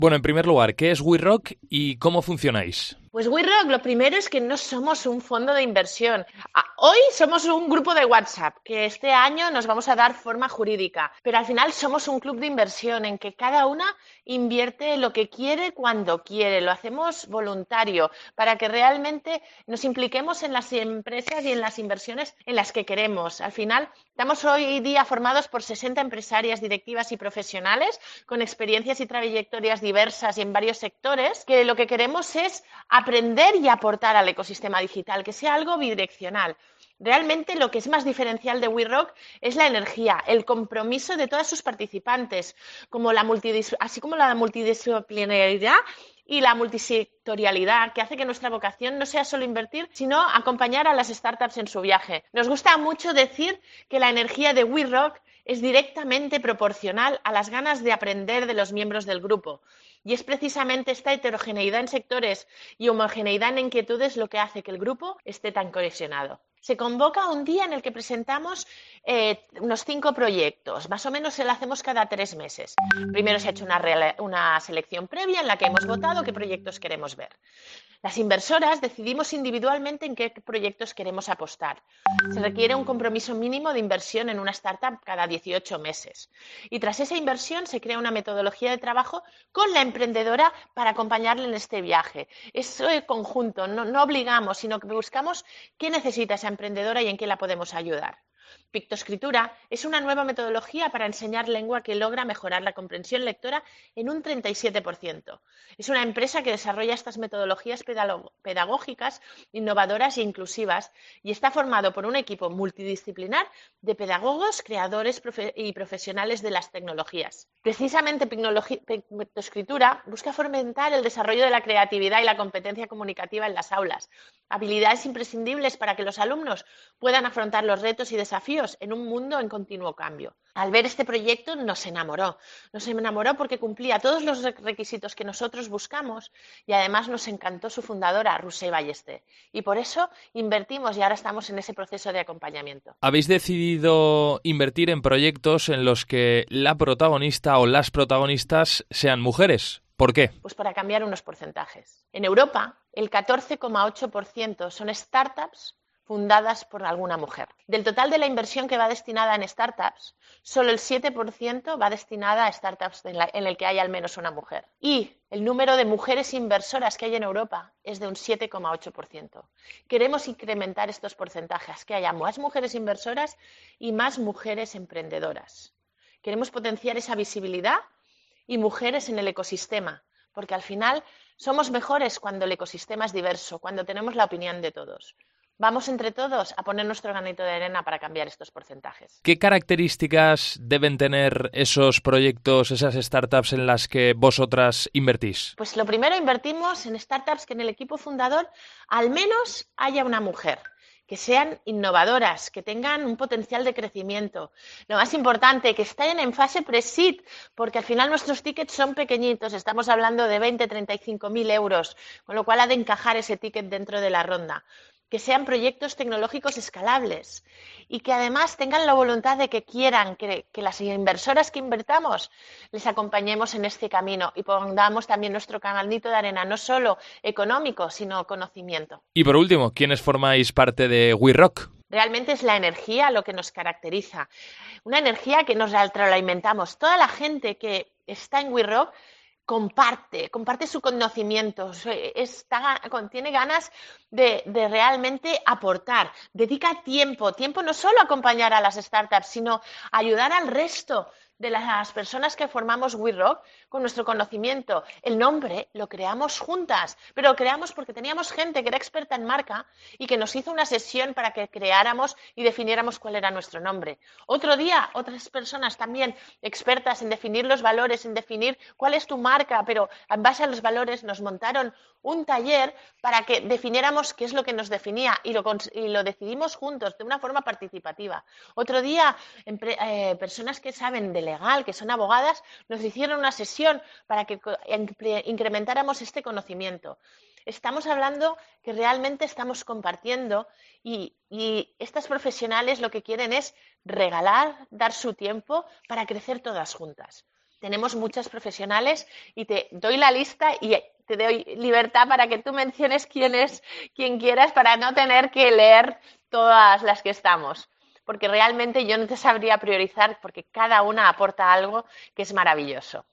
Bueno, en primer lugar, ¿qué es WeRock y cómo funcionáis? Pues WeRock, lo primero es que no somos un fondo de inversión. Hoy somos un grupo de WhatsApp, que este año nos vamos a dar forma jurídica, pero al final somos un club de inversión en que cada una invierte lo que quiere cuando quiere. Lo hacemos voluntario para que realmente nos impliquemos en las empresas y en las inversiones en las que queremos. Al final, estamos hoy día formados por 60 empresarias, directivas y profesionales con experiencias y trayectorias diversas y en varios sectores, que lo que queremos es aprender y aportar al ecosistema digital, que sea algo bidireccional. Realmente lo que es más diferencial de WeRock es la energía, el compromiso de todas sus participantes, así como la multidisciplinaridad y la multisectorialidad, que hace que nuestra vocación no sea solo invertir, sino acompañar a las startups en su viaje. Nos gusta mucho decir que la energía de WeRock es directamente proporcional a las ganas de aprender de los miembros del grupo. Y es precisamente esta heterogeneidad en sectores y homogeneidad en inquietudes lo que hace que el grupo esté tan cohesionado. Se convoca un día en el que presentamos unos 5 proyectos, más o menos lo hacemos cada 3 meses. Primero se ha hecho una selección previa en la que hemos votado qué proyectos queremos ver. Las inversoras decidimos individualmente en qué proyectos queremos apostar. Se requiere un compromiso mínimo de inversión en una startup cada 18 meses. Y tras esa inversión se crea una metodología de trabajo con la emprendedora para acompañarle en este viaje. Es conjunto, no obligamos, sino que buscamos qué necesita esa emprendedora y en qué la podemos ayudar. Pictoescritura es una nueva metodología para enseñar lengua que logra mejorar la comprensión lectora en un 37%. Es una empresa que desarrolla estas metodologías pedagógicas, innovadoras e inclusivas y está formado por un equipo multidisciplinar de pedagogos, creadores y profesionales de las tecnologías. Precisamente Pictoescritura busca fomentar el desarrollo de la creatividad y la competencia comunicativa en las aulas, habilidades imprescindibles para que los alumnos puedan afrontar los retos y desafíos en un mundo en continuo cambio. Al ver este proyecto nos enamoró porque cumplía todos los requisitos que nosotros buscamos y además nos encantó su fundadora, Rusé Ballester. Y por eso invertimos y ahora estamos en ese proceso de acompañamiento. Habéis decidido invertir en proyectos en los que la protagonista o las protagonistas sean mujeres. ¿Por qué? Pues para cambiar unos porcentajes. En Europa, el 14,8% son startups fundadas por alguna mujer. Del total de la inversión que va destinada en startups, solo el 7% va destinada a startups en el que hay al menos una mujer. Y el número de mujeres inversoras que hay en Europa es de un 7,8%. Queremos incrementar estos porcentajes, que haya más mujeres inversoras y más mujeres emprendedoras. Queremos potenciar esa visibilidad y mujeres en el ecosistema, porque al final somos mejores cuando el ecosistema es diverso, cuando tenemos la opinión de todos. Vamos entre todos a poner nuestro granito de arena para cambiar estos porcentajes. ¿Qué características deben tener esos proyectos, esas startups en las que vosotras invertís? Pues lo primero, invertimos en startups que en el equipo fundador al menos haya una mujer, que sean innovadoras, que tengan un potencial de crecimiento. Lo más importante, que estén en fase pre-seed, porque al final nuestros tickets son pequeñitos, estamos hablando de 20-35.000 euros, con lo cual ha de encajar ese ticket dentro de la ronda. Que sean proyectos tecnológicos escalables y que además tengan la voluntad de que quieran que las inversoras que invertamos les acompañemos en este camino y pongamos también nuestro granito de arena, no solo económico, sino conocimiento. Y por último, ¿quiénes formáis parte de WeRock? Realmente es la energía lo que nos caracteriza, una energía que nos retroalimentamos. Toda la gente que está en WeRock comparte su conocimiento, tiene ganas de realmente aportar, dedica tiempo no solo a acompañar a las startups, sino a ayudar al resto de las personas que formamos WeRock con nuestro conocimiento. El nombre lo creamos juntas, pero lo creamos porque teníamos gente que era experta en marca y que nos hizo una sesión para que creáramos y definiéramos cuál era nuestro nombre. Otro día, otras personas también expertas en definir los valores, en definir cuál es tu marca, pero en base a los valores nos montaron un taller para que definiéramos qué es lo que nos definía y lo decidimos juntos de una forma participativa. Otro día, personas que saben de legal, que son abogadas, nos hicieron una sesión para que incrementáramos este conocimiento. Estamos hablando que realmente estamos compartiendo y estas profesionales lo que quieren es regalar, dar su tiempo para crecer todas juntas. tenemos muchas profesionales y te doy la lista y te doy libertad para que tú menciones quién quieras para no tener que leer todas las que estamos. Porque realmente yo no te sabría priorizar porque cada una aporta algo que es maravilloso.